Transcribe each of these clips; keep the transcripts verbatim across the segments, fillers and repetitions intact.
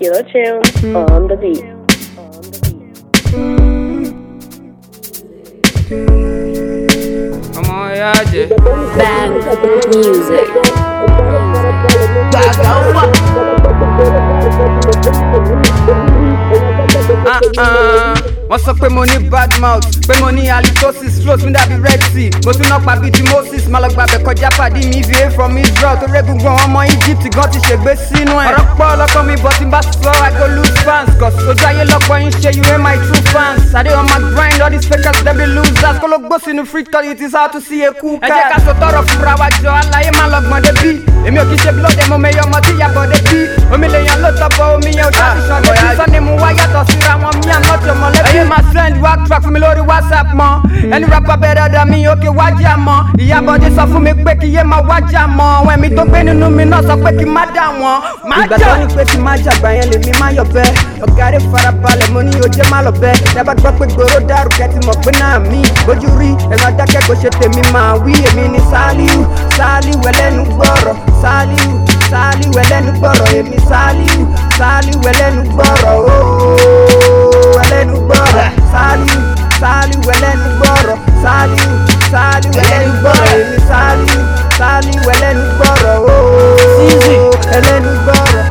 Killer Tunes on the beat. Come on, yeah, Bad music. Uh-uh. What's up, pé mo ní bad mouth, pé mo ní halitosis, flows mi dàbí Red Sea. Mo tún náà pa bíi ti Moses, má lọ gbàbẹ̀ kọjá pàdé mi V A from Israel. Tó rẹ́ gbogbo àwọn ọmọ Egypt gan ti ṣègbé sínú ẹ̀. Ọ̀rọ̀ pọ̀ lọ́kàn mi but tí n bá sọ I go lose fans. Cause ojú ayé lọ́pọ̀ yín ṣe you ain't my true fans. I dey on my grind, all these fakers dem be losers. Kó ló gbó sínú free call it is how to see a cool cat. Ẹ jẹ́ ká sọ tọrọ fúnra wa jọ, aláyé má lọ gbọ́n dé bí. Èmi ò kì í ṣe blood mo mẹ́yọ ọmọ tí yàbọ̀ dé bí. Omi lè yan ló tọ́pọ̀ omi yẹn ò dábì ṣan dé bí. Sọ́ni mu wá yàtọ̀ síra wọn mi àná tó mọ lẹ́bí. Ẹyẹ máa send wá track fún mi lórí WhatsApp mọ́. Ẹni rapper better than me òkè wájà mọ́. Ìyábọ̀dé sọ fún mi pé kí yé máa wájà mọ́. Àwọn ẹ̀mí tó gbé nínú mi náà sọ pé kí má dà wọ́n. Ìgbà tó ní pé kí má jàgbá yẹn lèmi má yọ̀ bẹ́ẹ̀. Ọ̀gá rẹ̀ farabalẹ̀ mo ní ojú má lọ bẹ́ẹ̀. Dábàá gbọ́ pé gbòòrò dàrú kẹ́tì mọ̀ pé náà mi. Bójú rí ẹ̀rọ adákẹ́ kò ṣe tèmi máa wí. Èmi ni Sálíù, Sálíù ẹlẹ́nu gbọ́rọ̀. Sálíù, Sálíù ẹlẹ́nu gbọ́rọ̀. Èmi Sálíù, Sálíù ẹlẹ́nu gbọ́rọ̀. Ooo ẹlẹ́nu gbọ́rọ̀. Sálíù, Sálíù ẹlẹ́nu gbọ́rọ̀. Sálíù, Sálíù ẹlẹ́nu gbọ́rọ̀. Èmi Sálíù, Sálíù ẹlẹ́nu gbọ́rọ̀. Ooo ẹlẹ́nu gbọ́rọ̀.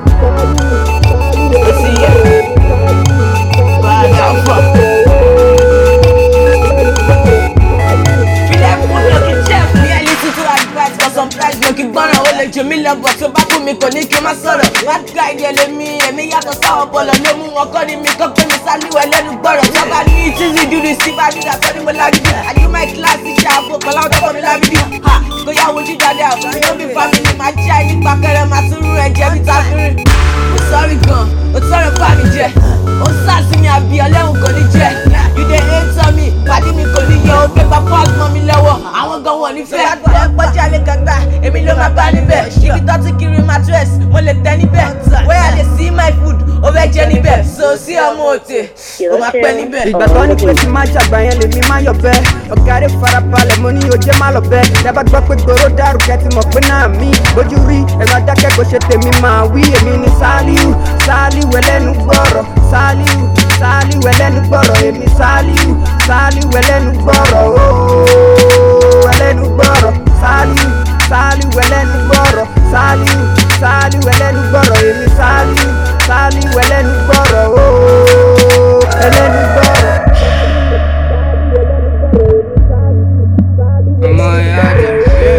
Jù mí lọ bọ̀ tó bá kú mi kò ní kí n má sọ̀rọ̀. Bad guy díẹ̀ lèmi, èmi yàtọ̀ sáwọn bọ̀lọ̀ ló mú wọn kọ́ ni mi kọ́ pé mi Sálíù ẹlẹ́nu gbọ́rọ̀. Tọ́ba ní ìtúsí dúdú sí bá dídà tó ní mo lágídí. Àyè my class ti ṣàbò pẹ̀lú àwọn tọ́kọ̀ mi lágídí. Ha kó yá wojú dáadáa, mi ò bí family máa já ẹ nípa kẹrẹ máa tún rú ẹ̀jẹ̀ bí táfírí. Mo sọ́rí gan, o tún sọ̀rọ̀ bá mi jẹ. O ń sàsí mi àbí ọlẹ́hùn kò ní jẹ. You dey hate on me, pàdé mi kò ní yẹ. O gbé pa fọ́ọ̀lù mọ́ mi lọ́wọ́, àwọn gan wọn nífẹ̀ẹ́. Ẹ pọ́jà lè kàgbà, èmi ló máa bá níbẹ̀. Ibi tó ti kiri mattress, mo lè tẹ́ níbẹ̀. Where I dey see my food, ó fẹ́ jẹ níbẹ̀. So sí ọmọ òtè, ó máa pẹ́ níbẹ̀. Ìgbà tó ní pé kí má jàgbá yẹn lèmi má yọ̀ bẹ́ẹ̀. Ọ̀gá rẹ̀ farabalẹ̀ mo ní ojú má lọ bẹ́ẹ̀. Dábàá gbọ́ pé gbòòrò dàrú kẹ́tì mọ̀ pé náà mi. Bójú rí ẹ̀rọ adákẹ́ kò ṣe tèmi máa wí. Èmi ni Sálíù, Sálíù ẹlẹ́nu gbọ́rọ̀. Sálíù, Sálíù ẹlẹ́nu gbọ́rọ̀. Èmi Sálíù, Sálíù ẹlẹ́nu gbọ́rọ̀. Ooo ẹlẹ́nu gbọ́rọ̀. Sálíù, Sálíù ẹlẹ́nu gbọ́rọ̀. Sálíù, Sálíù ẹlẹ́nu gbọ́rọ̀. Èmi Sálíù, Sálíù ẹlẹ́nu gbọ́rọ̀. Ooo ẹlẹ́nu gbọ́rọ̀. Ọmọ ìyá rẹ̀ ṣe.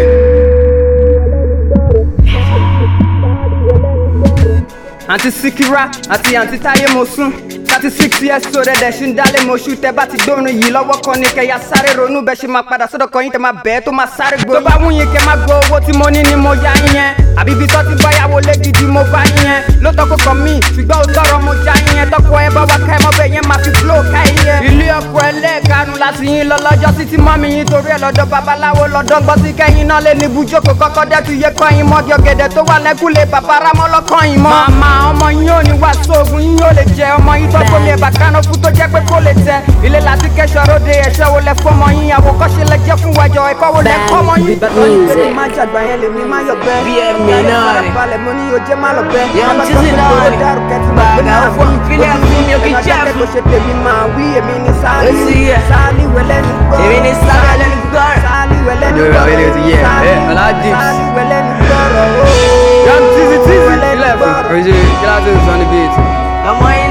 Àǹtí Síkírá àti àǹtí Táyé mo sún. thirty six years old ẹ̀dẹ̀ ṣì ń dálé mo ṣú. Tẹ́ bá ti dóorun yìí lọ́wọ́ kan ní kẹ́yà sáré ronú bẹ́ẹ̀ ṣe máa padà sọ́dọ̀ kan yín tẹ́ máa bẹ́ẹ̀ tó máa sáré gbòòrò. Tó bá wú yín kẹ́ máa gbọ́ owó tí mo ní ni mo yá yín yẹn. Àbí ibi tó ti báyàwó lé gidi mo bá yín yẹn. Lóòótọ́ kò kàn mí ṣùgbọ́n ó tọrọ mo já yín yẹn. Tọ́kọ ẹ bá wá ká ẹ mọ́ bẹ́ẹ̀ yẹn máa fi flow ká yín yẹn. Ilé ọkọ ẹlẹ́ẹ̀kanu láti yín lọ lọ́jọ́ títí mọ́mí yín torí ẹ̀ lọ́dọ̀ babaláwo lọ́dọ̀ gbọ́ sí kẹ́yìn náà lé ní ibùjókòó kọ́kọ́ dẹ́tu yẹ kọ́ yín mọ́gí ọ̀gẹ̀dẹ̀ tó wà lẹ́kùlé bàbá rámọ́ lọ́kàn yín mọ́. Màmá ọmọ yín ò ní wá sóògùn yín yóò lè jẹ ọmọ yín tọ́kọ lé bàkánná fún tó jẹ́ pé kó lè tẹ. Ilé láti kẹ́sọ̀ ròde ẹ̀ṣẹ́ wo lẹ fọmọ yín àwòkọ́ṣe lẹ jẹ́ fún wájọ ẹ̀kọ́ wo lẹ kọ́mọ yín. Bad music. Má jàgbá yẹn lèmi má yọ̀ bẹ́ẹ̀. Bí ẹ̀mí náà rẹ̀. Balẹ̀ mo ní ojú má lọ bẹ́ẹ̀. Yẹn ti sí náà rẹ̀. Bàgà fún fílẹ̀ fún mi ò kí jẹ́ fún. Kò ṣe tèmi máa wí èmi ní Sálíù. Ó sì yẹ. Sálíù ẹlẹ́nu gbọ́rọ̀. Èmi ní Sálíù ẹlẹ́nu gbọ́rọ̀. Sálíù ẹlẹ́nu Yo, gbọ́rọ̀. really, yeah. Sálíù, Eh, Alhaji. Sálíù ẹlẹ́nu gbọ́rọ̀. Young Tizzy Tizzy ẹlẹ́nu eleven. gbọ́rọ̀. Killer Tunes on the beat. Ọmọ